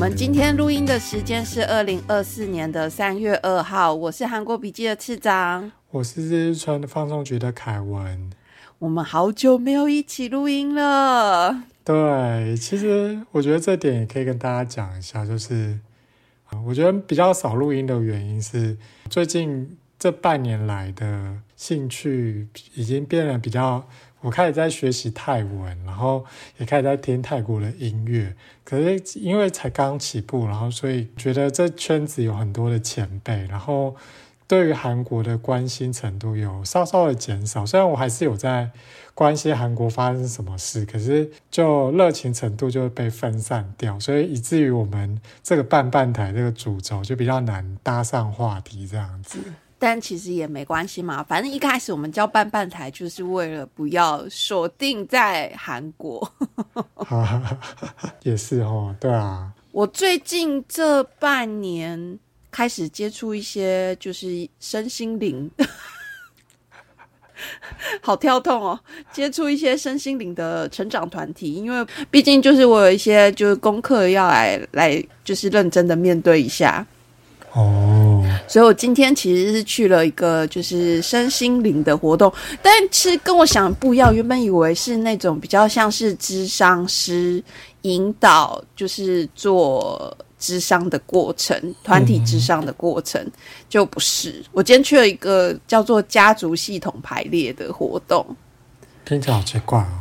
们今天录音的时间是2024年的3月2号，我是韩国笔记的次长， 我是日川的放送局的凯文。 我们好久没有一起录音了。 对，其实我觉得这点也可以跟大家讲一下，就是我觉得比较少录音的原因是最近这半年来的兴趣已经变得比较，我开始在学习泰文，然后也开始在听泰国的音乐，可是因为才刚起步，然后所以觉得这圈子有很多的前辈，然后对于韩国的关心程度有稍稍的减少，虽然我还是有在关心韩国发生什么事，可是就热情程度就被分散掉，所以以至于我们这个半台这个主轴就比较难搭上话题这样子。 但其实也没关系嘛，反正一开始我们叫半台就是为了不要锁定在韩国。 也是哦，对啊。 我最近这半年开始接触一些就是身心灵好跳痛哦，接触一些身心灵的成长团体，因为毕竟就是我有一些就是功课要来就是认真的面对一下哦， 所以我今天其实是去了一个就是身心灵的活动，但其实跟我想的不一样，原本以为是那种比较像是諮商师引导就是做諮商的过程，团体諮商的过程，就不是。我今天去了一个叫做家族系统排列的活动， 听起来好奇怪哦。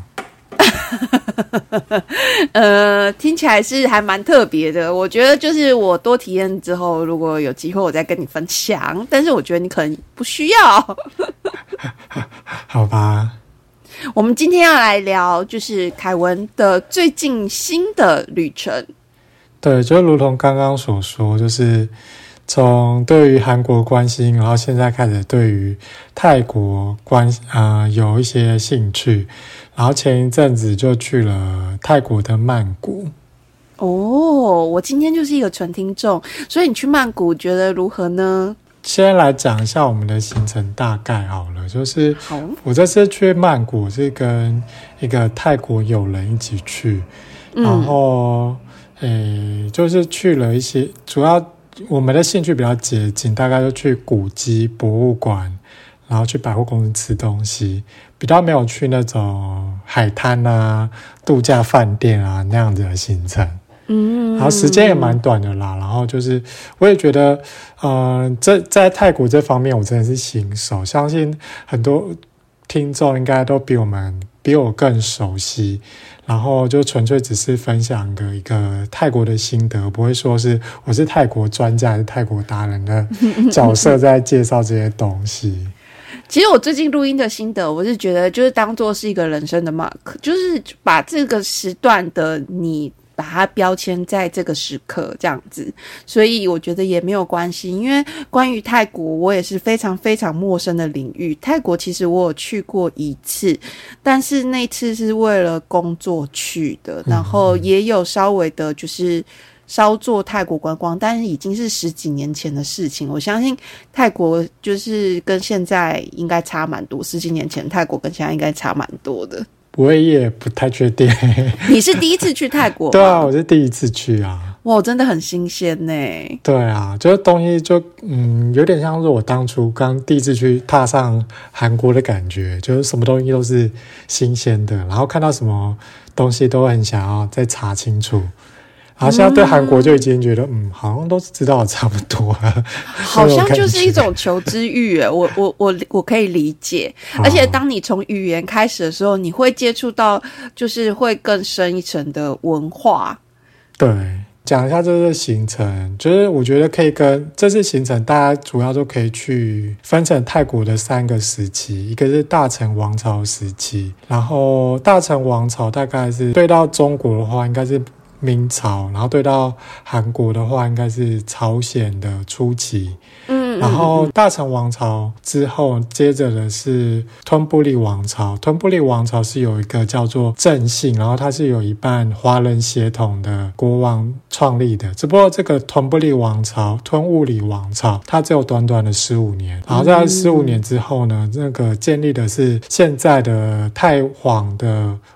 听起来是还蛮特别的。我觉得就是我多体验之后，如果有机会我再跟你分享，但是我觉得你可能不需要。 好吧。 我们今天要来聊就是凯文的最近新的旅程。 对，就如同刚刚所说，就是从对于韩国关心，然后现在开始对于泰国有一些兴趣，然后前一阵子就去了泰国的曼谷。 哦，我今天就是一个纯听众，所以你去曼谷觉得如何呢？ 先来讲一下我们的行程大概好了，就是我这次去曼谷是跟一个泰国友人一起去，然后就是去了一些，主要我们的兴趣比较接近，大概就去古迹、博物馆，然后去百货公司吃东西，比较没有去那种海滩啊、度假饭店啊那样子的行程。然后时间也蛮短的啦，然后就是我也觉得在泰国这方面我真的是新手，相信很多听众应该都比我更熟悉，然后就纯粹只是分享一个泰国的心得，不会说是我是泰国专家还是泰国达人的角色在介绍这些东西。 其实我最近录音的心得，我是觉得就是当作是一个人生的 mark， 就是把这个时段的你把它标签在这个时刻这样子，所以我觉得也没有关系。因为关于泰国我也是非常非常陌生的领域，泰国其实我有去过一次，但是那次是为了工作去的，然后也有稍微的就是稍做泰国观光，但是已经是10几年前的事情。我相信泰国就是跟现在应该差蛮多，10几年前泰国跟现在应该差蛮多的。 我也不太确定。 你是第一次去泰国吗？ 对啊，我是第一次去啊。 哇，真的很新鲜呢。 对啊，就是东西就有点像是我当初刚第一次去踏上韩国的感觉，就是什么东西都是新鲜的，然后看到什么东西都很想要再查清楚。然后现在对韩国就已经觉得好像都知道差不多了， 好像就是一种求知欲耶。我可以理解，而且当你从语言开始的时候，你会接触到就是会更深一层的文化。 对，讲一下这次行程，就是我觉得可以跟这次行程大家主要都可以去分成泰国的3个时期，一个是大城王朝时期，然后大城王朝大概是对到中国的话应该是明朝，然后对到韩国的话应该是朝鲜的初期，然后大城王朝之后接着的是吞布利王朝。吞布利王朝是有一个叫做郑信，然后他是有一半华人血统的国王创立的，只不过这个吞布利王朝吞物里王朝它只有短短的15年，然后在15年之后呢，那个建立的是现在的泰皇的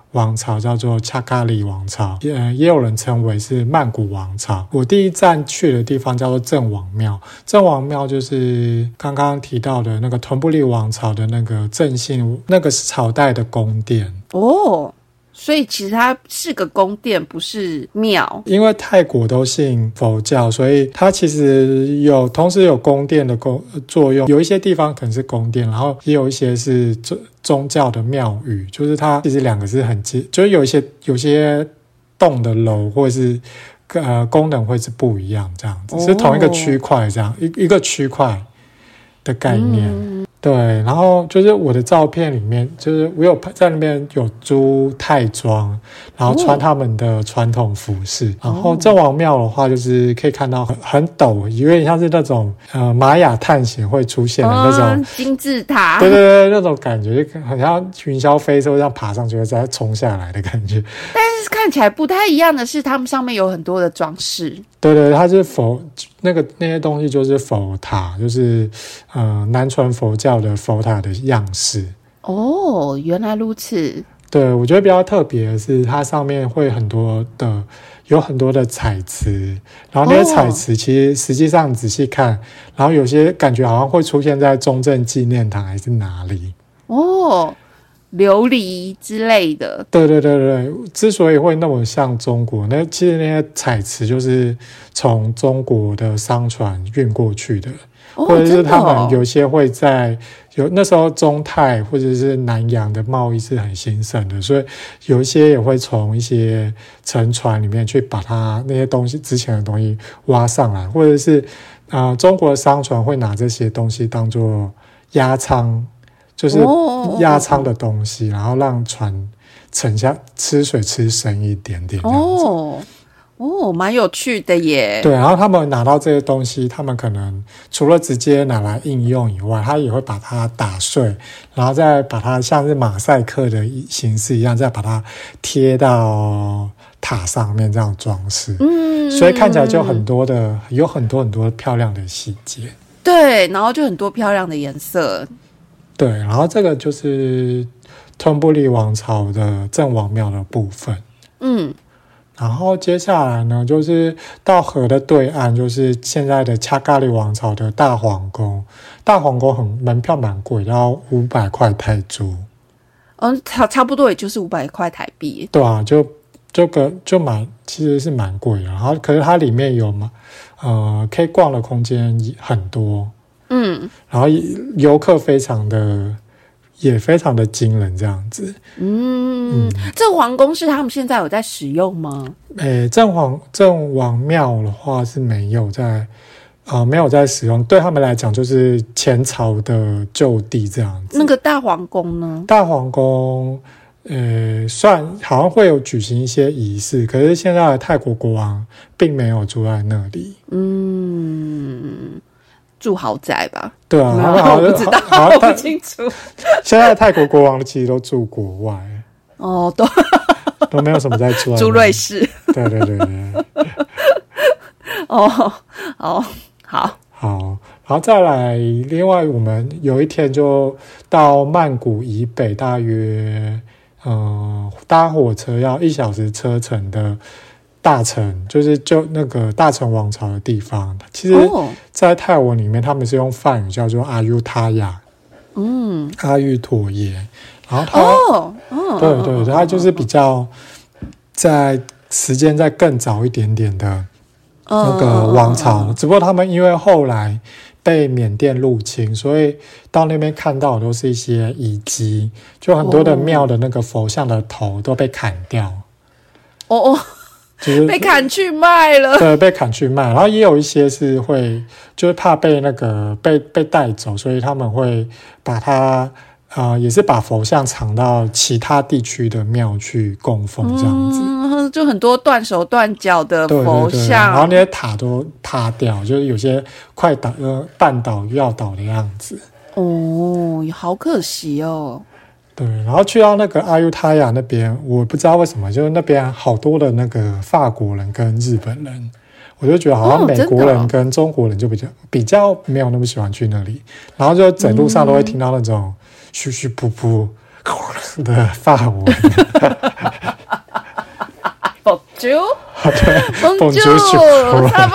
王朝叫做恰卡里王朝，也有人称为是曼谷王朝。我第一站去的地方叫做郑王庙，郑王庙就是刚刚提到的那个屯布利王朝的那个郑姓那个朝代的宫殿哦。所以其实它是个宫殿，不是庙。 因为泰国都信佛教，所以它其实同时有宫殿的作用。有一些地方可能是宫殿，然后也有一些是宗教的庙宇，就是它其实两个是很就是有些栋的楼或者是功能会是不一样，这样子是同一个区块这样一个区块的概念。对，然后就是我的照片里面，就是我有在那边有租泰装，然后穿他们的传统服饰。然后郑王庙的话，就是可以看到很陡，有点像是那种玛雅探险会出现的那种金字塔。 对对对，那种感觉就很像云霄飞车这样爬上去再冲下来的感觉。 但是看起来不太一样的是，他们上面有很多的装饰。 对对，它是那些东西就是佛塔，就是南传佛教的佛塔的样式。 哦，原来如此。 对，我觉得比较特别的是，它上面会有很多的彩瓷，然后那些彩瓷其实实际上仔细看，然后有些感觉好像会出现在中正纪念堂还是哪里。 哦。琉璃之类的。 对对对对，之所以会那么像中国，其实那些彩瓷就是从中国的商船运过去的，或者是他们有些会那时候中泰或者是南洋的贸易是很兴盛的，所以有一些也会从一些沉船里面去把它那些东西之前的东西挖上来，或者是中国的商船会拿这些东西当作压舱。就是压舱的东西，然后让船沉下吃水吃深一点点这样子。 蛮有趣的耶。 对，然后他们拿到这些东西，他们可能除了直接拿来应用以外，他也会把它打碎，然后再把它像是马赛克的形式一样，再把它贴到塔上面这样装饰。所以看起来就有很多很多漂亮的细节。 对，然后就很多漂亮的颜色。 对，然后这个就是吞布利王朝的郑王庙的部分。然后接下来呢，就是到河的对岸，就是现在的恰卡里王朝的大皇宫。大皇宫门票蛮贵，要500块泰铢。 差不多也就是500块台币。 对啊，就其实是蛮贵的。然后可是它里面有可以逛的空间很多。然后游客也非常的惊人这样子。 这皇宫是他们现在有在使用吗？ 郑王庙的话是没有在使用，对他们来讲就是前朝的旧地这样子。 那个大皇宫呢？ 大皇宫算好像会有举行一些仪式，可是现在的泰国国王并没有住在那里。 住豪宅吧？ 对啊， 我不知道，我不清楚。 现在泰国国王其实都住国外。都没有什么在住瑞士。 对对对对。 好， 然后再来，另外我们有一天就到曼谷以北，大约搭火车要1小时车程的大城，就那个大城王朝的地方。其实在泰文里面他们是用梵语叫做阿育他雅，阿育陀耶。然后对对对，它就是比较在时间再更早一点点的那个王朝，只不过他们因为后来被缅甸入侵，所以到那边看到的都是一些遗迹，就很多的庙的那个佛像的头都被砍掉。就是被砍去卖了。 对，被砍去卖。然后也有一些是就是怕被被带走，所以他们会把它也是把佛像藏到其他地区的庙去供奉这样子。 就很多断手断脚的佛像。对对对， 然后那些塔都塌掉，就是有些快半倒要倒的样子。 好可惜哦。 对，然后去到那个阿育他雅那边，我不知道为什么，就是那边好多的那个法国人跟日本人，我就觉得好像美国人跟中国人就比较没有那么喜欢去那里，然后就整路上都会听到那种嘘嘘噗噗， 的法文。 Bonjour，ça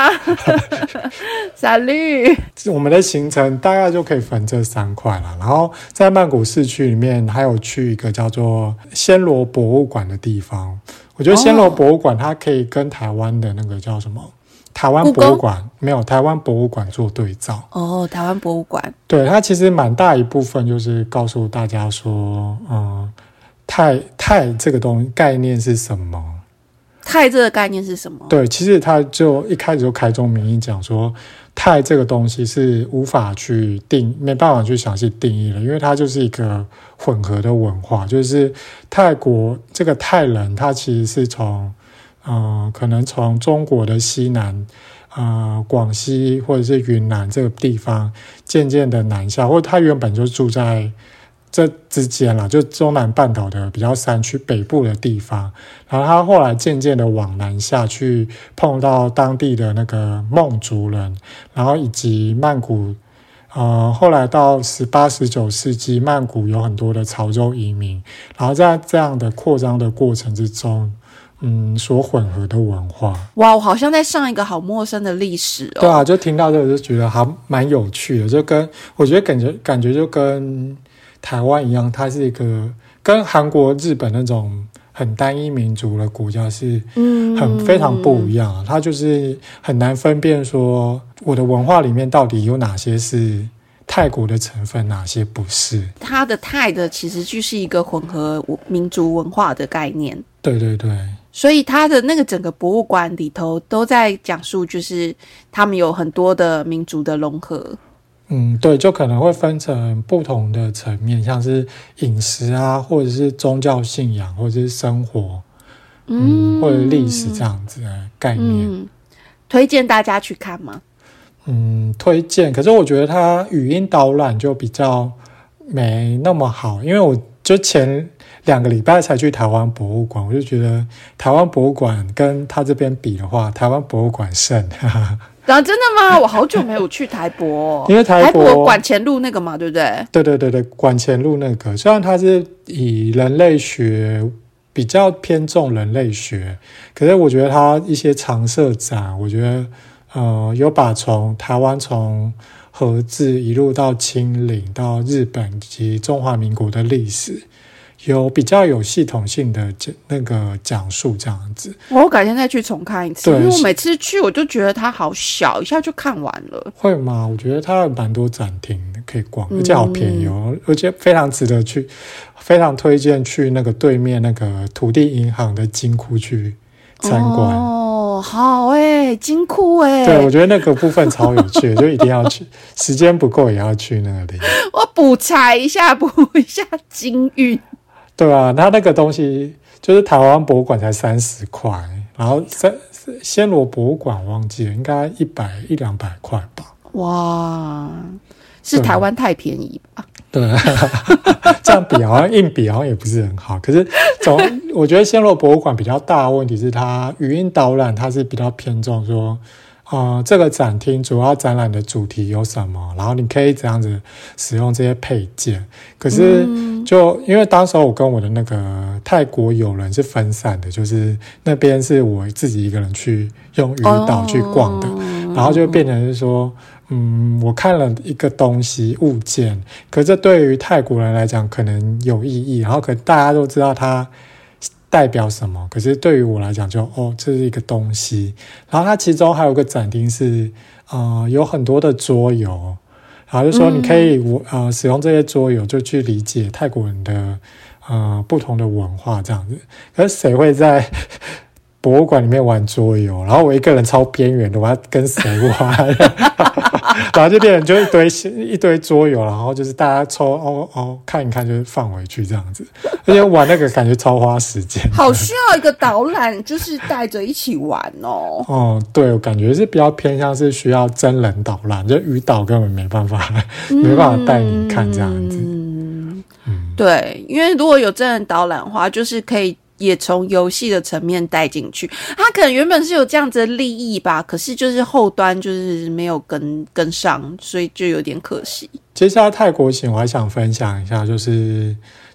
va？Salut。 我们的行程大概就可以分这3块了。然后在曼谷市区里面，还有去一个叫做暹罗博物馆的地方。我觉得暹罗博物馆它可以跟台湾的那个叫什么？台湾博物馆没有，台湾博物馆做对照。 台湾博物馆， 对，它其实蛮大一部分就是告诉大家说，泰这个概念是什么？ 泰这个概念是什么？ 对，其实他就一开始就开宗明义讲说，泰这个东西是无法去没办法去详细定义的，因为它就是一个混合的文化，就是泰国这个泰人，他其实是从可能从中国的西南广西或者是云南这个地方渐渐的南下，或者他原本就住在这之间啦，就中南半岛的比较山区北部的地方，然后他后来渐渐的往南下去碰到当地的那个孟族人，然后以及曼谷后来到18、19世纪，曼谷有很多的潮州移民，然后在这样的扩张的过程之中所混合的文化。 哇，我好像在上一个好陌生的历史哦。 对啊，就听到这个就觉得还蛮有趣的，就跟我觉得感觉就跟台湾一样，它是一个跟韩国、日本那种很单一民族的国家是非常不一样，它就是很难分辨说我的文化里面到底有哪些是泰国的成分，哪些不是。 它的泰的其实就是一个混合民族文化的概念。 对对对， 所以它的那个整个博物馆里头都在讲述，就是他们有很多的民族的融合。 对，就可能会分成不同的层面，像是饮食啊，或者是宗教信仰，或者是生活，或者历史这样子的概念。 推荐大家去看吗？ 推荐。可是我觉得它语音导览就比较没那么好，因为我就前2个礼拜才去台湾博物馆，我就觉得台湾博物馆跟他这边比的话，台湾博物馆胜。 真的吗？我好久没有去台博因为台博馆前路那个嘛，对不对？ 对，馆前路那个，虽然它是以人类学比较偏重人类学，可是我觉得它一些常设展，我觉得有把从台湾从和治一路到清领到日本及中华民国的历史，有比较有系统性的那个讲述这样子。 我改天再去重看一次，因为我每次去我就觉得它好小，一下就看完了。 会吗？我觉得它有蛮多展厅可以逛，而且好便宜哦，而且非常值得去，非常推荐去那个对面那个土地银行的金库去参观。 好金库对，我觉得那个部分超有趣的，就一定要去，时间不够也要去那里。 我补一下金运。 对啊，他那个东西就是台湾博物馆才30块，然后暹罗博物馆忘记了，应该100-200块吧。 哇，是台湾太便宜吧？ 对，这样比好像硬比好像也不是很好。可是我觉得暹罗博物馆比较大的问题是它语音导览，它是比较偏重说这个展厅主要展览的主题有什么，然后你可以怎样子使用这些配件。可是就因为当时候我跟我的那个泰国友人是分散的，就是那边是我自己一个人去用语导去逛的，然后就变成是说我看了一个东西物件，可是这对于泰国人来讲可能有意义，然后可能大家都知道它代表什么，可是对于我来讲就这是一个东西。然后它其中还有个展厅是有很多的桌游，然后就说你可以使用这些桌游就去理解泰国人的不同的文化这样子。可是谁会在博物馆里面玩桌游？然后我一个人超边缘的，我要跟谁玩？然后就变成就一堆桌游，然后就是大家抽看一看就是放回去这样子，而且玩那个感觉超花时间， 好需要一个导览，就是带着一起玩哦。 对，我感觉是比较偏向是需要真人导览，就语导根本没办法带你看这样子。 对，因为如果有真人导览的话，就是可以也从游戏的层面带进去，他可能原本是有这样子的利益吧，可是就是后端就是没有跟上，所以就有点可惜。 接下来泰国行我还想分享一下，就是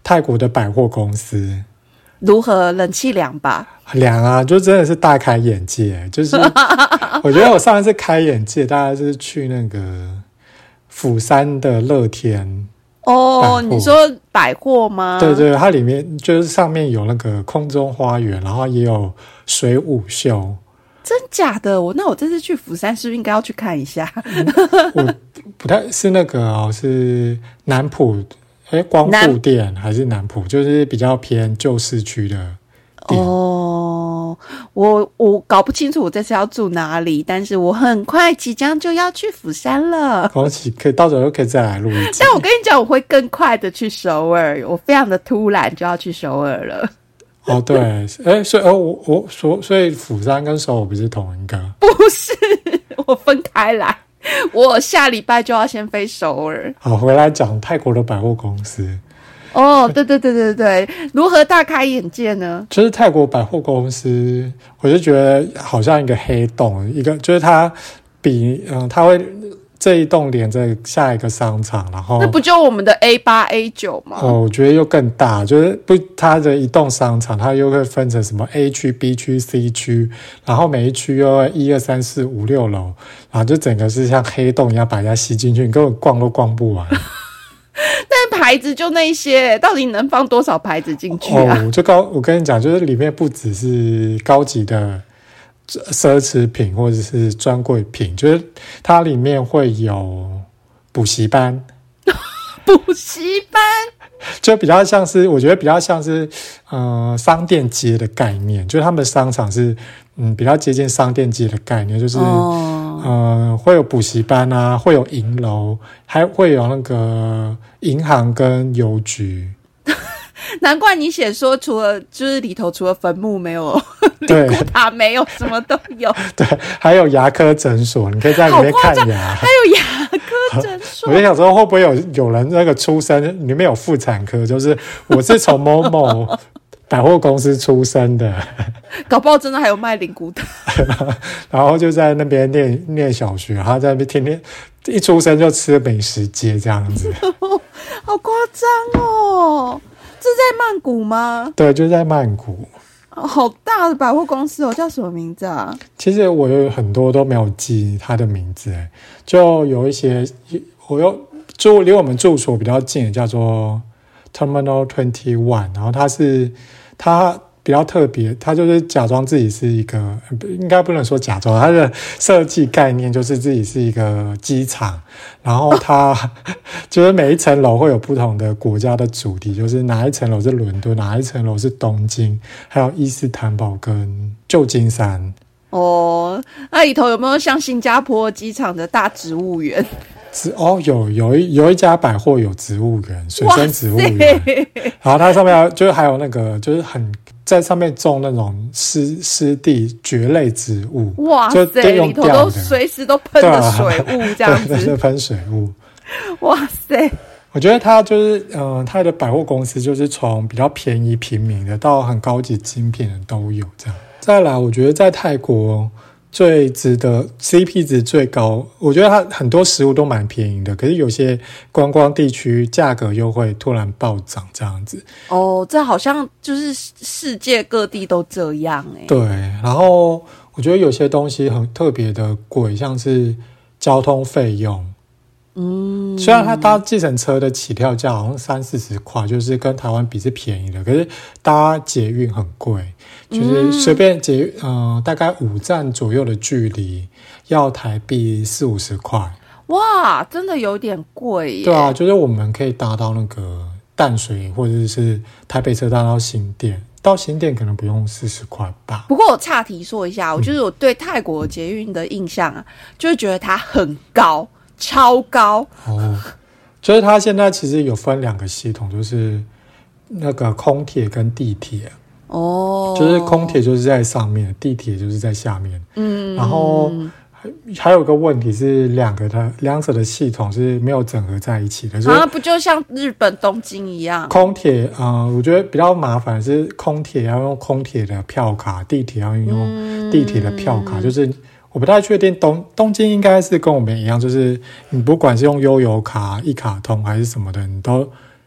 泰国的百货公司。 如何？冷气凉吧？ 凉啊，就真的是大开眼界。就是我觉得我上一次开眼界大概是去那个釜山的乐天哦，你说百货吗？ 对对，它里面就是上面有那个空中花园，然后也有水舞秀。 真假的？那我这次去釜山是不是应该要去看一下？ 我不太是那个哦，是南浦。光复店还是南浦，就是比较偏旧市区的店。哦， 我搞不清楚我这次要住哪里，但是我很快即将就要去釜山了。 恭喜，可以到时候可以再来录一集。 但我跟你讲，我会更快的去首尔，我非常的突然就要去首尔了。 哦，对，所以釜山跟首尔不是同一个？ 不是，我分开来。我下礼拜就要先飞首尔。 好，回来讲泰国的百货公司。 哦，对，如何大开眼界呢？ 就是泰国百货公司，我就觉得好像一个黑洞，一个就是它比它会这一栋连着下一个商场，然后那不就我们的 A8、A9 吗？ 哦，我觉得又更大，就是它的一栋商场，它又会分成什么 A 区、B 区、C 区，然后每一区又会1、2、3、4、5、6楼，然后就整个是像黑洞一样把人家吸进去，你根本逛都逛不完。 但牌子就那些，到底能放多少牌子进去啊？ 我跟你讲，就是里面不只是高级的奢侈品或者是专柜品，就是它里面会有补习班。 补习班就比较像是，我觉得比较像是商店街的概念，就是他们商场是比较接近商店街的概念，就是会有补习班啊，会有银楼，还会有那个银行跟邮局。 难怪你写说除了就是里头除了坟墓没有， 对， 灵骨塔没有，什么都有。 对，还有牙科诊所，你可以在里面看牙。 还有牙科诊所。 我就想说，会不会有人那个出生里面有妇产科，就是我是从某某百货公司出生的， 搞不好真的还有卖灵骨塔。 然后就在那边念小学，然后在那边天天一出生就吃美食街这样子。 好夸张哦！这在曼谷吗？ 对，就在曼谷。 好大的百货公司哦，叫什么名字啊？ 其实我有很多都没有记它的名字，就有一些离我们住所比较近的叫做 Terminal 21， 然后它比较特别，它就是假装自己是一个，应该不能说假装，它的设计概念就是自己是一个机场，然后它就是每一层楼会有不同的国家的主题，就是哪一层楼是伦敦，哪一层楼是东京，还有伊斯坦堡跟旧金山。 哦，那里头有没有像新加坡机场的大植物园？ 有一家百货有植物园，水生植物园，然后它上面就是还有那个就是在上面种那种湿地蕨类植物， 哇塞，里头都随时都喷着水雾这样子， 对，喷水雾， 哇塞！ 我觉得它就是它的百货公司就是从比较便宜平民的到很高级精品的都有这样。再来，我觉得在泰国最值得 CP 值最高，我觉得它很多食物都蛮便宜的，可是有些观光地区价格又会突然暴涨这样子。 哦，这好像就是世界各地都这样欸。 对，然后我觉得有些东西很特别的贵，像是交通费用。虽然它搭计程车的起跳价好像30-40块，就是跟台湾比是便宜的，可是搭捷运很贵，就是随便大概5站左右的距离要台币40-50块。 哇，真的有点贵耶。 对啊，就是我们可以搭到那个淡水或者是台北车站到新店，到新店可能不用40块吧。 不过我岔题说一下，就是我对泰国捷运的印象啊，就是觉得它很高。超高哦，就是它现在其实有分2个系统，就是那个空铁跟地铁哦，就是空铁就是在上面，地铁就是在下面。然后还有个问题是两者的系统是没有整合在一起的， 啊，不就像日本东京一样？ 空铁我觉得比较麻烦的是空铁要用空铁的票卡，地铁要用地铁的票卡，就是我不太确定东京应该是跟我们一样，就是你不管是用悠游卡、一卡通还是什么的，你都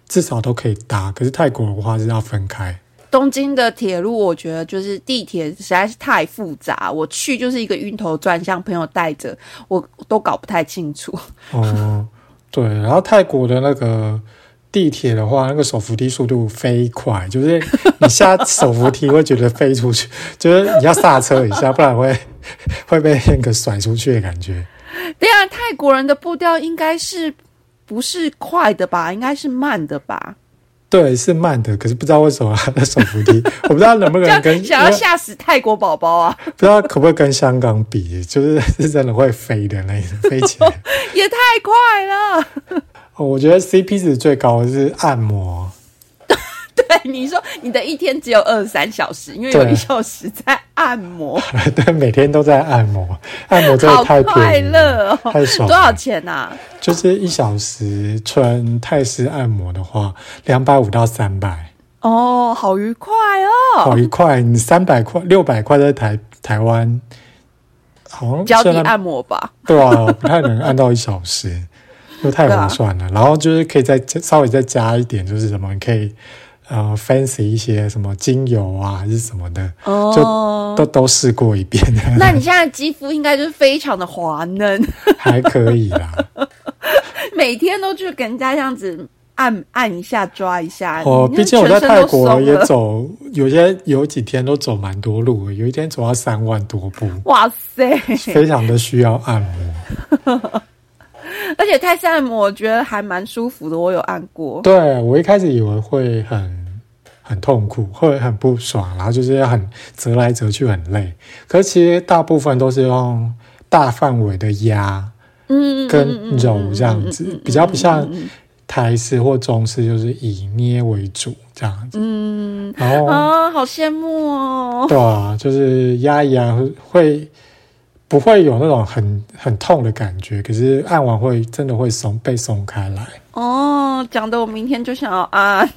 至少都可以搭，可是泰国的话是要分开。 东京的铁路我觉得就是地铁实在是太复杂，我去就是一个晕头转向，朋友带着我都搞不太清楚。 对，然后泰国的那个地铁的话，那个手扶梯速度飞快，就是你下手扶梯会觉得飞出去，就是你要刹车一下，不然会被那个甩出去的感觉。 对啊，泰国人的步调应该是不是快的吧？应该是慢的吧？ 对，是慢的，可是不知道为什么他的手扶梯，我不知道能不能跟想要吓死泰国宝宝啊！ 不知道可不可以跟香港比，就是真的会飞的那种，飞起来也太快了。 我觉得 CP 值最高的是按摩。 对，你说你的一天只有23小时，因为有1小时在按摩。 对，每天都在按摩，按摩真的太便宜了，好快乐哦！ 太爽了。 多少钱啊？ 就是1小时纯泰式按摩的话，250到300。 哦，好愉快哦！ 好愉快，你300块、600块在台湾，好像脚底按摩吧？ 对啊，不太能按到1小时，又太划算了。然后就是可以稍微再加一点，就是什么你可以。fancy 一些什么精油啊还是什么的，就都试过一遍。 那你现在肌肤应该就是非常的滑嫩，还可以啦。 每天都去给人家这样子按一下抓一下。 毕竟我在泰国也走，有几天都走蛮多路，有一天走到3万多步。 哇塞， 非常的需要按摩。 而且泰式按摩我觉得还蛮舒服的，我有按过。 对，我一开始以为会很痛苦，会很不爽，然后就是要很折来折去很累。可是其实大部分都是用大范围的压，跟揉这样子，比较不像台式或中式，就是以捏为主这样子。然后好羡慕哦。 对啊，就是压一压会。不会有那种很痛的感觉，可是按完会真的会被松开来。 哦，讲的我明天就想要按。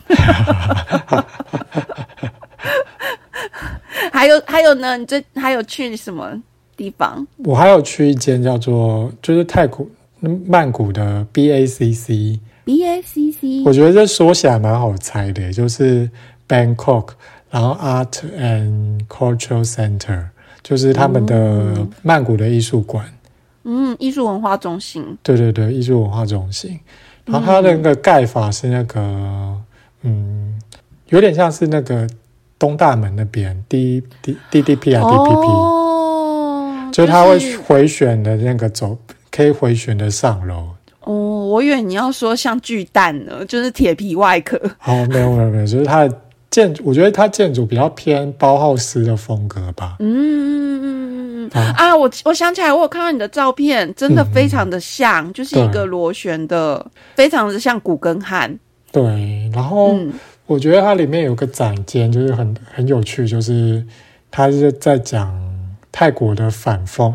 还有呢？你还有去什么地方？ 我还有去一间叫做就是泰国曼谷的 BACC。我觉得这说起来蛮好猜的，就是 Bangkok， 然后 Art and Cultural Center。就是他们的曼谷的艺术馆， 艺术文化中心， 对，艺术文化中心。然后它的那个盖法是那个，有点像是那个东大门那边 DDP 啊 DPP，就是它会回旋的那个可以回旋的上楼。 我以为你要说像巨蛋呢，就是铁皮外壳。 没有，就是它的。我觉得它建筑比较偏包浩斯的风格吧。 我想起来，我有看到你的照片，真的非常的像，就是一个螺旋的，非常的像古根汉。 对，然后我觉得它里面有个展间，就是很有趣，就是它是在讲泰国人的反讽。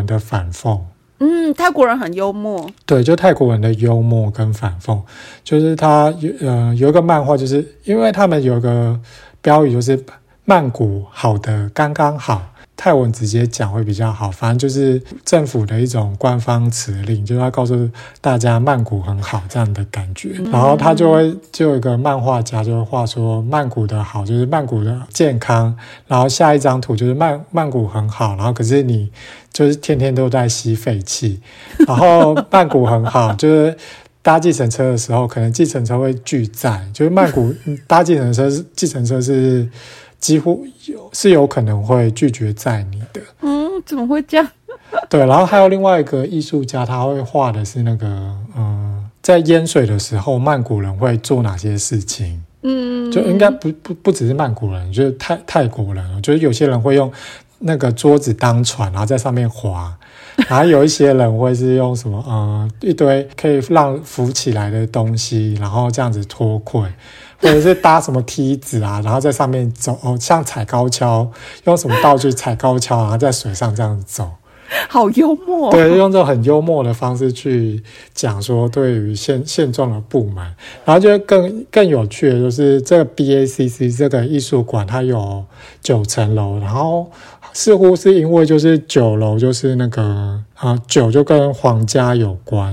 泰国人很幽默。对， 就泰国人的幽默跟反讽，就是他有一个漫画，就是因为他们有一个标语，就是曼谷好的刚刚好，泰文直接讲会比较好，反正就是政府的一种官方指令，就是要告诉大家曼谷很好这样的感觉。然后他就有一个漫画家就会画说曼谷的好就是曼谷的健康，然后下一张图就是曼谷很好，然后可是你就是天天都在吸废气，然后曼谷很好就是搭计程车的时候可能计程车会拒载，就是曼谷搭计程车是几乎有可能会拒绝载你的。 怎么会这样？ 对，然后还有另外一个艺术家，他会画的是那个在淹水的时候曼谷人会做哪些事情。就应该不只是曼谷人，就是泰国人，就是有些人会用那个桌子当船，然后在上面滑，然后有一些人会是用什么一堆可以让浮起来的东西，然后这样子脱困，或者是搭什么梯子啊，然后在上面走，像踩高跷，用什么道具踩高跷，然后在水上这样子走。 好幽默。 对，用这种很幽默的方式去讲说对于现状的不满。然后就更有趣的就是这个 BACC 这个艺术馆它有9层楼，然后似乎是因为就是9楼就是那个9就跟皇家有关，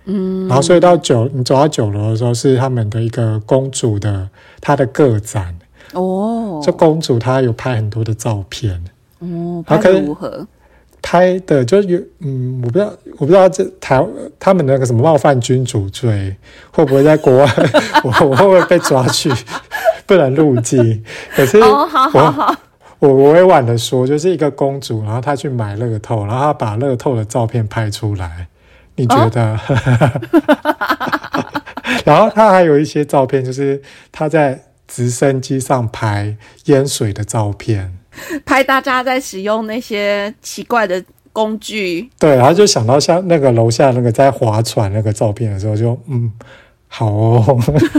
然后所以你走到9楼的时候是他们的一个公主的她的个展这公主她有拍很多的照片拍得如何？ 拍的就有我不知道他们那个什么冒犯君主罪会不会在国外我会不会被抓去不能入境？可是我委婉的说，就是一个公主，然后她去买乐透，然后她把乐透的照片拍出来，你觉得？然后她还有一些照片，就是她在直升机上拍淹水的照片， 拍大家在使用那些奇怪的工具。 对，然后就想到像那个楼下那个在划船那个照片的时候就，好哦。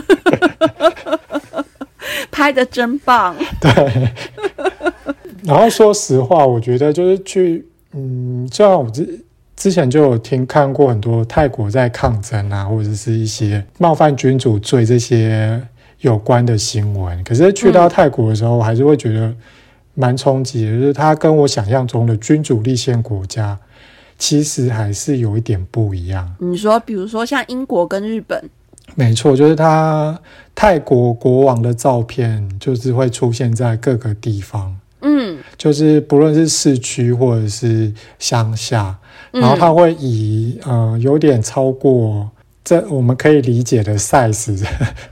拍得真棒。 对。然后说实话，我觉得就是去，虽然我之前就有看过很多泰国在抗争啊，或者是一些冒犯君主罪这些有关的新闻，可是去到泰国的时候，还是会觉得蛮冲击的，就是它跟我想象中的君主立宪国家其实还是有一点不一样。 你说比如说像英国跟日本？ 没错，就是泰国国王的照片就是会出现在各个地方，就是不论是市区或者是乡下，然后它会以有点超过这我们可以理解的 size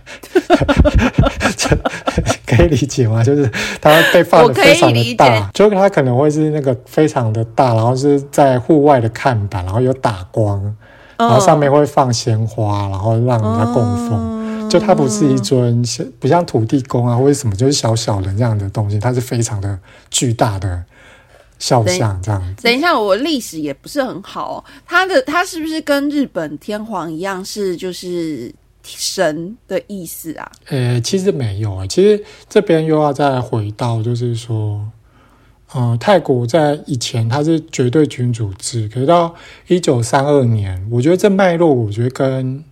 可以理解吗？就是它会被放得非常的大，就它可能会是那个非常的大，然后是在户外的看板，然后有打光，然后上面会放鲜花，然后让人家供奉。就它不是一尊不像土地公啊或者什么，就是小小的这样的东西，它是非常的巨大的肖像这样子。 等一下，我历史也不是很好，它是不是跟日本天皇一样是就是神的意思啊？ 其实没有其实这边又要再回到就是说泰国在以前它是绝对君主制，可是到1932年，我觉得这脉络我觉得跟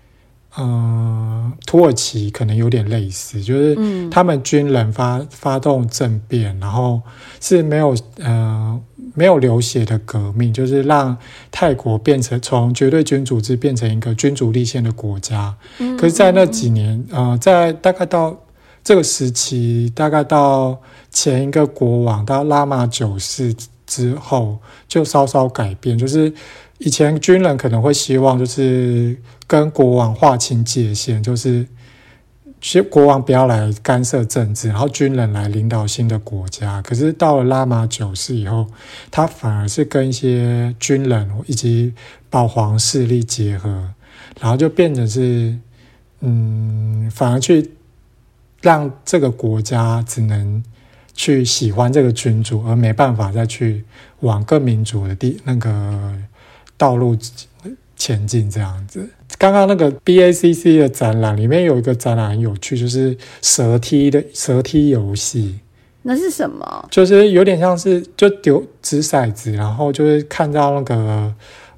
土耳其可能有点类似，就是他们军人发动政变，然后是没有流血的革命，就是让泰国变成从绝对君主制变成一个君主立宪的国家。可是在那几年在大概到这个时期，大概到前一个国王到拉玛9世之后就稍稍改变，就是以前军人可能会希望就是跟国王划清界限，就是国王不要来干涉政治，然后军人来领导新的国家。可是到了拉玛9世以后，他反而是跟一些军人以及保皇势力结合，然后就变成是反而去让这个国家只能去喜欢这个君主，而没办法再去往更民主的那个道路前进这样子。刚刚那个 BACC 的展览里面有一个展览很有趣，就是蛇梯游戏。 那是什么？ 就是有点像是就丢掷骰子，然后就是看到那个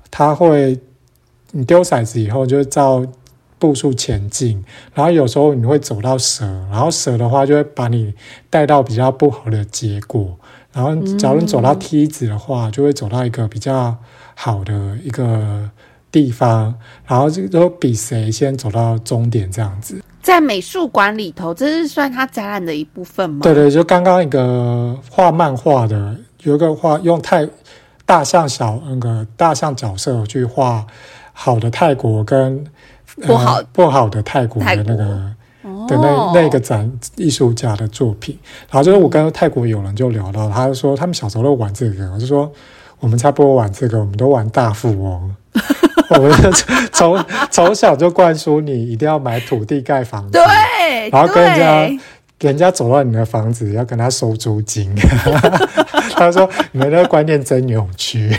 你丢骰子以后就照步数前进，然后有时候你会走到蛇，然后蛇的话就会把你带到比较不好的结果，然后假如你走到梯子的话，就会走到一个比较好的一个地方，然后就比谁先走到终点这样子。 在美术馆里头，这是算它展览的一部分吗？ 对对，就刚刚一个画漫画的，有一个画用大象角色去画好的泰国跟不好的泰国的那个那个艺术家的作品。然后就是我跟泰国友人就聊到，他就说他们小时候都玩这个，我就说我们才不会玩这个，我们都玩大富翁。我们从小就灌输你一定要买土地盖房子， 对， 然后跟人家走到你的房子要跟他收租金。他说你们的观念真有趣。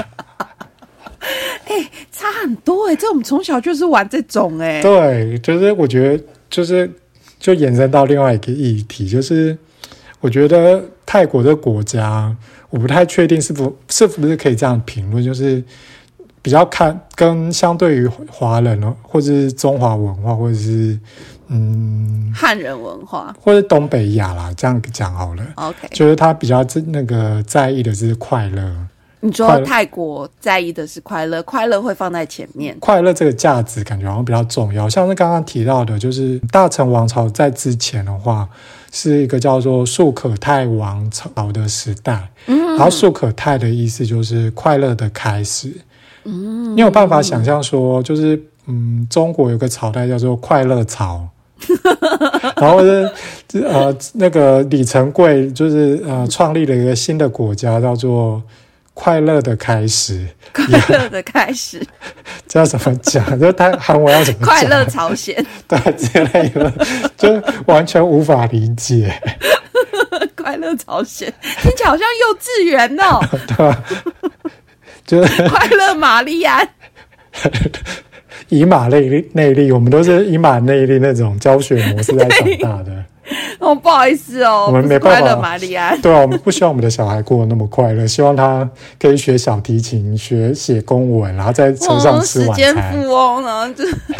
差很多这我们从小就是玩这种对，就是我觉得就延伸到另外一个议题，就是我觉得泰国这个国家，我不太确定是不是可以这样评论，就是比较跟相对于华人或者是中华文化或者是汉人文化或者东北亚啦，这样讲好了。 OK， 就是他比较那个在意的是快乐， 你说泰国在意的是快乐，快乐会放在前面， 快乐这个价值感觉好像比较重要。像是刚刚提到的，就是大成王朝在之前的话，是一个叫做素可泰王朝的时代。然后素可泰的意思就是快乐的开始。你有办法想象说，就是中国有个朝代叫做快乐朝。然后那个李成桂就是创立了一个新的国家，叫做快乐的开始。 快乐的开始， 这要怎么讲？就他韩文要怎么讲？ 快乐朝鲜， 对之类的，就完全无法理解。 快乐朝鲜听起来好像幼稚园哦。 对啊，就是快乐玛丽安。 以马内利，我们都是以马内利那种教学模式在长大的。 哦，不好意思哦， 我们没办法。 快乐玛丽安。 对啊，我们不希望我们的小孩过得那么快乐，希望他可以学小提琴、学写公文，然后在车上吃晚餐。时间富翁呢？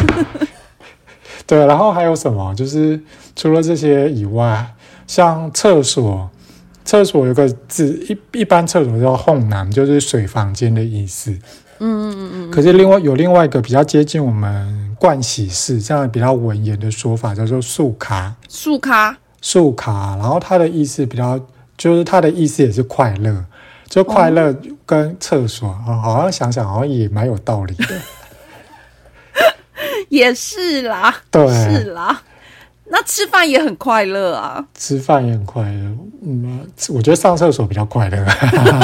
对，然后还有什么？就是除了这些以外，像厕所有个字，一般厕所叫烘男，就是水房间的意思。可是另外一个比较接近我们盥洗室这样比较文言的说法，叫做素卡。然后它的意思就是它的意思也是快乐，就快乐跟厕所好像想想好像也蛮有道理的。 也是啦， 对， 是啦。那吃饭也很快乐啊， 吃饭也很快乐。我觉得上厕所比较快乐。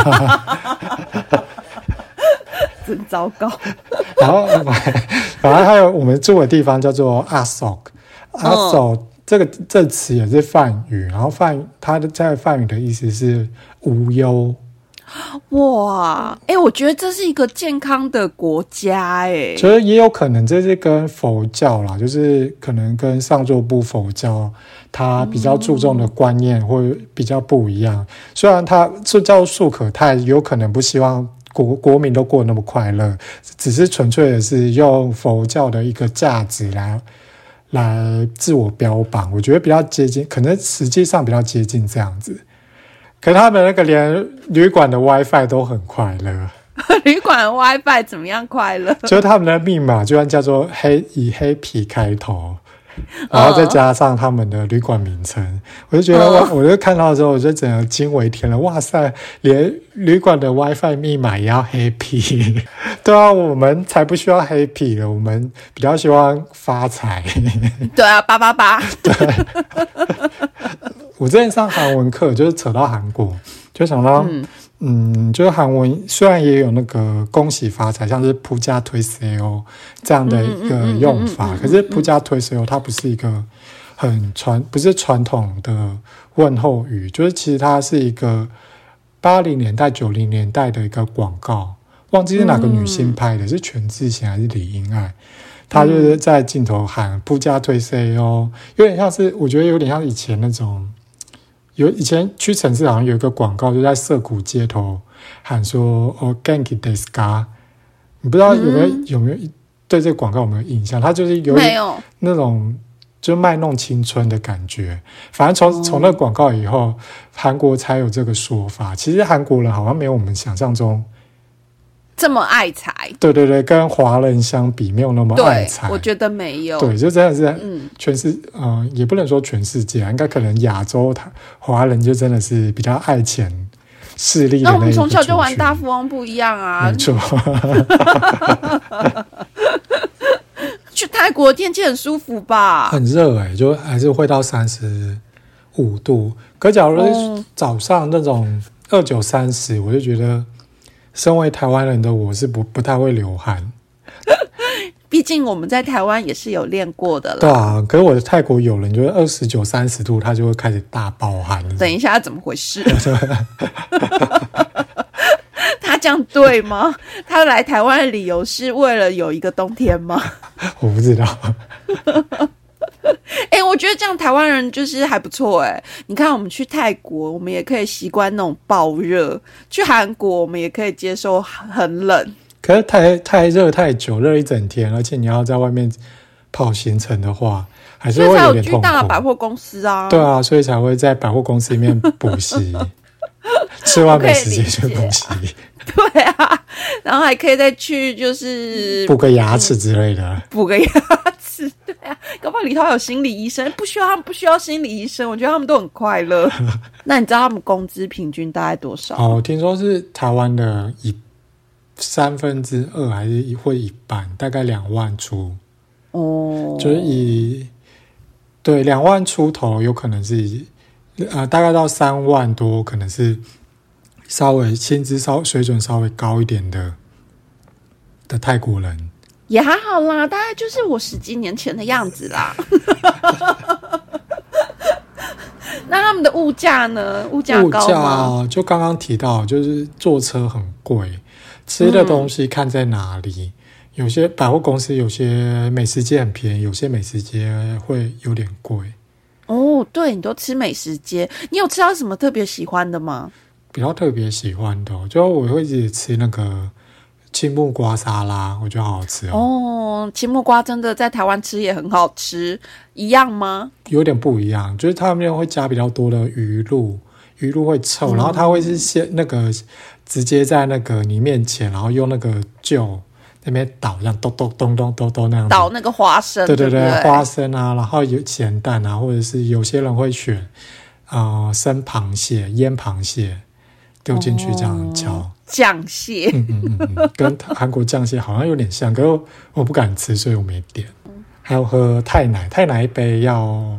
真糟糕。然后反正还有我们住的地方叫做阿索这词也是梵语，然后它在梵语的意思是无忧。 哇，我觉得这是一个健康的国家所以也有可能这是跟佛教啦，就是可能跟上座部佛教它比较注重的观念会比较不一样。虽然它是叫素可泰，有可能不希望国民都过得那么快乐，只是纯粹的是用佛教的一个价值来自我标榜，我觉得比较接近，可能实际上比较接近这样子。可是他们那个连旅馆的 WiFi 都很快乐。 旅馆的 WiFi 怎么样快乐？ 就是他们的密码居然叫做以黑皮开头，然后再加上他们的旅馆名称，我就觉得我就看到的时候，我就整个惊为天人。哇塞，连旅馆的 WiFi 密码也要黑皮？对啊，我们才不需要黑皮了，我们比较希望发财。 对啊，888。 对。我之前上韩文课，就是扯到韩国，就想到，就是韩文虽然也有那个恭喜发财，像是普加推 CEO 这样的一个用法，可是普加推 CEO 它不是一个不是传统的问候语，就是其实它是一个80年代、90年代的一个广告，忘记是哪个女星拍的，是全智贤还是李英爱。他就是在镜头喊普加推 CEO， 有点像是，我觉得有点像以前那种。以前屈臣氏好像有一个广告，就在涩谷街头喊说Genki desu ka， 你不知道有没有对这个广告有没有印象？它就是有那种就卖弄青春的感觉。反正从那个广告以后，韩国才有这个说法。其实韩国人好像没有我们想象中这么爱财。 对对对，跟华人相比没有那么爱财。 对，我觉得没有。 对，就真的是也不能说全世界，应该可能亚洲华人就真的是比较爱钱势力的那一个族群。那我们从小就玩大富翁不一样啊。 没错。 去泰国天气很舒服吧？ 很热就还是会到35度。可假如是早上那种29、30，我就觉得。身为台湾人的我是不太会流汗， 毕竟我们在台湾也是有练过的啦。 对啊，可是我的泰国友人就是29、30度，他就会开始大爆汗。 等一下，怎么回事？他这样对吗？他来台湾的理由是为了有一个冬天吗？ 我不知道。 我觉得这样台湾人就是还不错你看我们去泰国，我们也可以习惯那种爆热；去韩国，我们也可以接受很冷。 可是太热太久，热一整天，而且你要在外面跑行程的话，还是会有点痛苦。所以才有巨大的百货公司啊。 对啊，所以才会在百货公司里面补习，吃完没时间去补习。 对啊，然后还可以再去就是补个牙齿之类的， 补个牙齿，对啊，搞不好里头有心理医生，他们不需要心理医生，我觉得他们都很快乐。那你知道他们工资平均大概多少？ 哦，听说是台湾的2/3还是会一半，大概2万出。哦，就是对2万出头，有可能是大概到3万多，可能是稍微薪资水准稍微高一点的泰国人。 也还好啦，大概就是我10几年前的样子啦。那他们的物价呢？物价高吗？ 就刚刚提到，就是坐车很贵，吃的东西看在哪里。有些百货公司，有些美食街很便宜，有些美食街会有点贵。 哦，对，你都吃美食街，你有吃到什么特别喜欢的吗？ 比较特别喜欢的，就我会一直吃那个青木瓜沙拉，我觉得好好吃哦。 哦，青木瓜真的在台湾吃也很好吃，一样吗？ 有点不一样，就是他们会加比较多的鱼露会臭，然后它会是先直接在那个你面前，然后用那个臼那边倒，这样咚咚咚咚咚咚那样倒那个花生， 对， 花生啊，然后有咸蛋啊，或者是有些人会选生螃蟹、腌螃蟹丢进去这样敲。 酱蟹， 跟韩国酱蟹好像有点像，可是我不敢吃，所以我没点。还有喝泰奶一杯要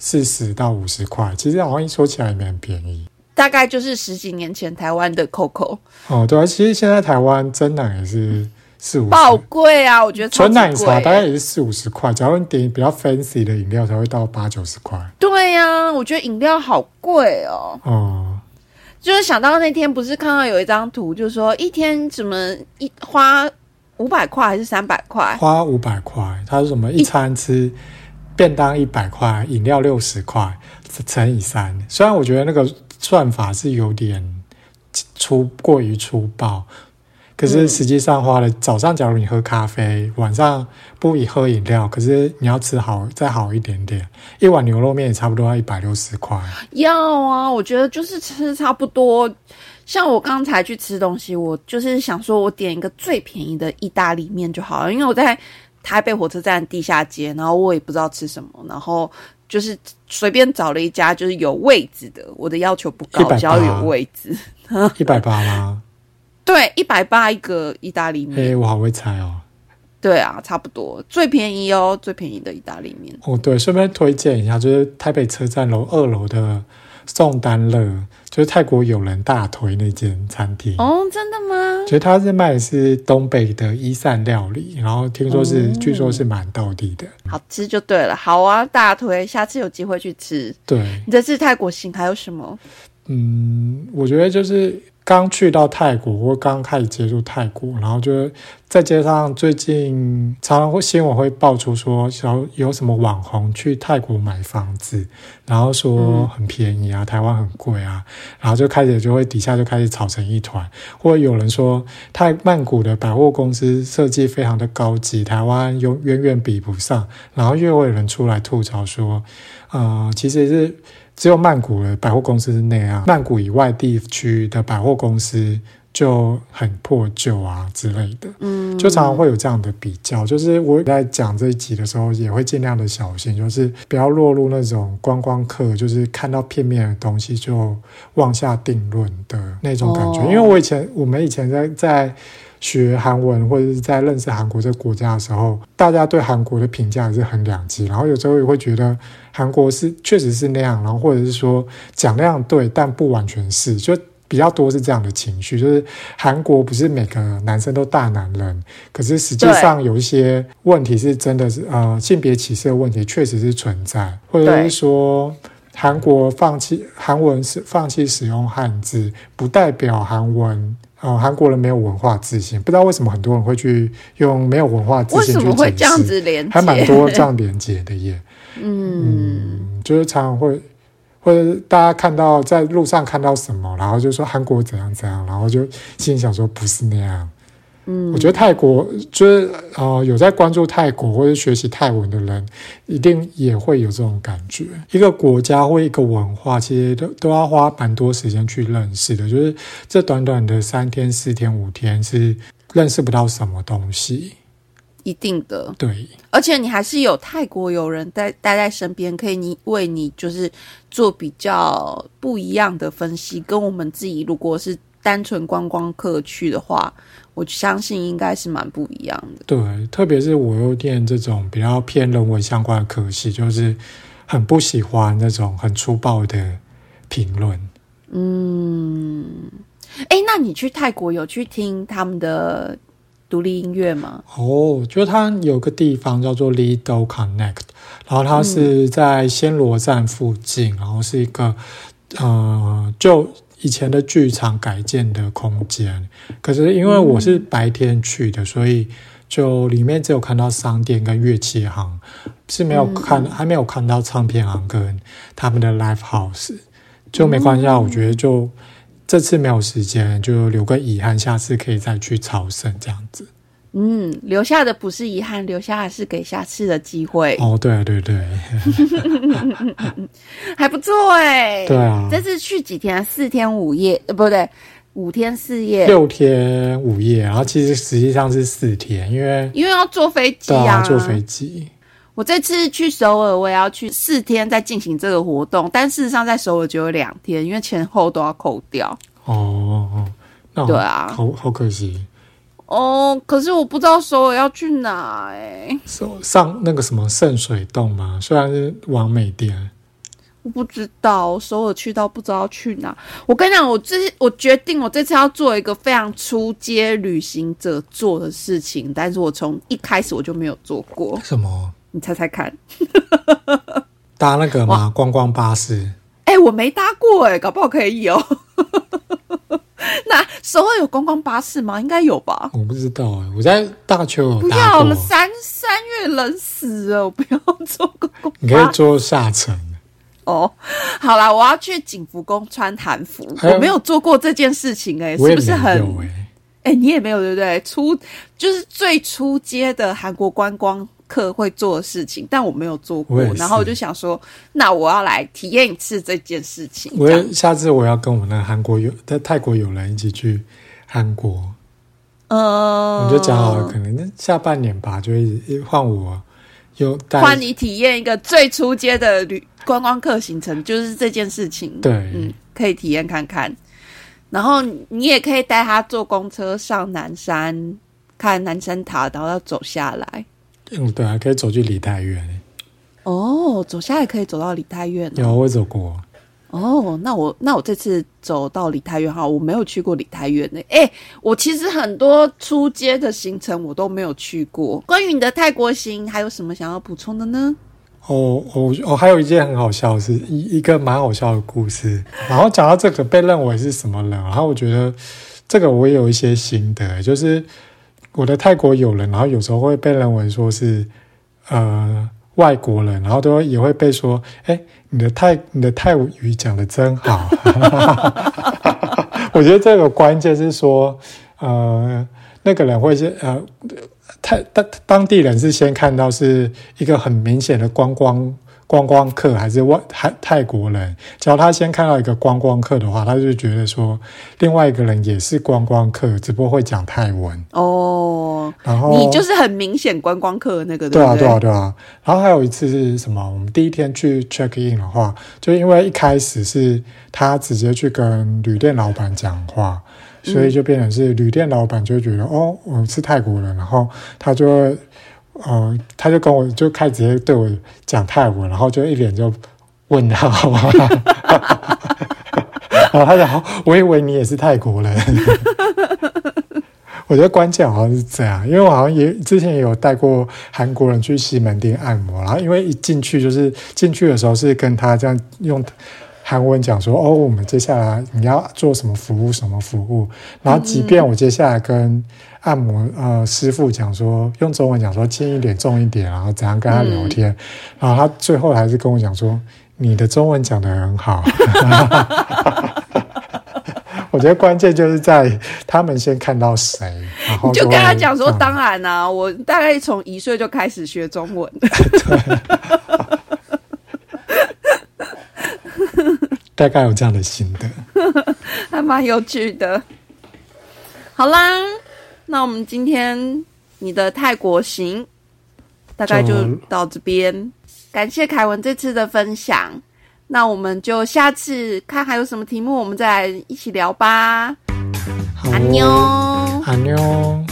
40到50块，其实好像一说起来也没很便宜。 大概就是10几年前台湾的 COCO。 哦，对啊，其实现在台湾真奶也是40-50， 爆贵啊！我觉得纯奶茶大概也是40-50块，假如你点比较 fancy 的饮料才会到80-90块。 对啊，我觉得饮料好贵哦。就是想到那天不是看到有一张图，就是说一天怎么花500块还是300块？ 花500块，它是什么一餐吃便当100块，饮料60块乘以3。虽然我觉得那个算法是有点过于粗暴，可是实际上花了早上假如你喝咖啡，晚上不喝饮料，可是你要吃再好一点点，一碗牛肉面也差不多要160块。 要啊，我觉得就是吃差不多。像我刚才去吃东西，我就是想说我点一个最便宜的意大利面就好了，因为我在台北火车站地下街，然后我也不知道吃什么，然后就是随便找了一家就是有位置的，我的要求不高，只要有位置。 180吗？ 对，180一个意大利面。 我好会猜哦。 对啊，差不多，最便宜哦，最便宜的意大利面。 哦，对，顺便推荐一下，就是台北车站楼2楼的宋丹乐，就是泰国友人大推那间餐厅。 哦，真的吗？ 其实他是卖的是东北的伊善料理，然后听说据说是蛮道地的， 好吃就对了。好啊，大推，下次有机会去吃。 对， 你这次泰国行还有什么？ 我觉得就是刚去到泰国或刚开始接触泰国，然后就再加上最近常常新闻会爆出说有什么网红去泰国买房子，然后说很便宜啊，台湾很贵啊，然后底下就开始吵成一团，或者有人说曼谷的百货公司设计非常的高级，台湾远远比不上，然后又有人出来吐槽说其实是只有曼谷的百货公司是那样，曼谷以外地区的百货公司就很破旧啊之类的，就常常会有这样的比较。就是我在讲这一集的时候，也会尽量的小心，就是不要落入那种观光客，就是看到片面的东西就妄下定论的那种感觉。因为我们以前在学韩文或者是在认识韩国这个国家的时候，大家对韩国的评价也是很两极，然后有时候也会觉得韩国确实是那样，然后或者是说讲那样对，但不完全是，就比较多是这样的情绪，就是韩国不是每个男生都大男人，可是实际上有一些问题是真的是性别歧视的问题确实是存在，或者是说韩国放弃使用汉字，不代表韩国人没有文化自信，不知道为什么很多人会去用没有文化自信去解释，为什么会这样子连结？ 还蛮多这样连结的耶。就是常常会或者大家看到在路上看到什么，然后就说韩国怎样怎样，然后就心里想说不是那样。 我觉得泰国就是有在关注泰国或者学习泰文的人，一定也会有这种感觉。一个国家或一个文化，其实都要花蛮多时间去认识的。就是这短短的3天、4天、5天，是认识不到什么东西。 一定的， 对， 而且你还是有泰国友人待在身边，可以为你就是做比较不一样的分析，跟我们自己如果是单纯观光客去的话，我相信应该是蛮不一样的。 对，特别是我又念这种比较偏人文相关的科系，就是很不喜欢那种很粗暴的评论。 那你去泰国有去听他们的独立音乐吗？ 就它有个地方叫做 Lido Connect， 然后它是在暹罗站附近，然后是一个就以前的剧场改建的空间。可是因为我是白天去的，所以就里面只有看到商店跟乐器行，是没有还没有看到唱片行跟他们的 live house， 就没关系啊。我觉得就这次没有时间，就留个遗憾，下次可以再去朝圣这样子。 留下的不是遗憾，留下的是给下次的机会。 对对对， 还不错对啊， 这次去几天？4天5夜，不对，5天4夜 ，6天5夜，然后其实实际上是4天，因为要坐飞机啊， 对啊，坐飞机。 我这次去首尔，我也要去4天再进行这个活动，但事实上在首尔只有2天，因为前后都要扣掉。 那对啊， 好可惜。 可是我不知道首尔要去哪上那个什么圣水洞吗？虽然是网美店， 我不知道，首尔去到不知道去哪。我跟你讲，我决定我这次要做一个非常初阶旅行者做的事情，但是我从一开始我就没有做过。 什么？ 你猜猜看？ 搭那个吗？观光巴士？ 我没搭过搞不好可以有。那首尔有观光巴士吗？应该有吧。 我不知道我在大邱有搭过。 不要了，三月冷死了，我不要坐观光巴士。 你可以坐下层。 好啦，我要去景福宫穿韩服。我没有做过这件事情是不是很？你也没有对不对？就是最初阶的韩国观光客会做的事情，但我没有做过，然后我就想说，那我要来体验一次这件事情。 下次我要跟我那个泰国友人一起去韩国。我就讲好了，可能下半年吧，就会换我换你体验一个最初阶的观光客行程，就是这件事情。 对， 可以体验看看。然后你也可以带他坐公车上南山，看南山塔，然后要走下来。 对啊，可以走去梨泰院。 走下来可以走到梨泰院。 有，我走过。 那我这次走到梨泰院我没有去过梨泰院我其实很多初阶的行程我都没有去过。关于你的泰国行，还有什么想要补充的呢？ 还有一件很好笑的是一个蛮好笑的故事。然后讲到这个被认为是什么人，然后我觉得这个我也有一些心得，就是我的泰国友人，然后有时候会被认为说是外国人，然后也会被说，你的泰语讲得真好。我觉得这个关键是说，那个人会是当地人是先看到是一个很明显的观光客还是泰国人，只要他先看到一个观光客的话，他就觉得说另外一个人也是观光客，只不过会讲泰文。然后你就是很明显观光客的那个， 对啊。然后还有一次是什么？我们第一天去 check in 的话，就因为一开始是他直接去跟旅店老板讲话，所以就变成是旅店老板就会觉得我是泰国人，然后他就会他就跟我就开始直接对我讲泰文，然后就一脸就问号。然后他讲我以为你也是泰国人。我觉得关键好像是这样，因为我好像之前也有带过韩国人去西门町按摩，然后因为一进去的时候是跟他这样用韩文讲说我们接下来你要做什么服务什么服务，然后即便我接下来跟按摩师傅讲说用中文讲说轻一点重一点，然后怎样跟他聊天，然后他最后还是跟我讲说你的中文讲得很好。我觉得关键就是在他们先看到谁， 然后你就跟他讲说，当然啊，我大概从1岁就开始学中文。 大概有这样的心得， 还蛮有趣的。好啦，那我们今天你的泰国行大概就到这边，感谢凯文这次的分享。那我们就下次看还有什么题目，我们再来一起聊吧。 好， 安妞， 安妞。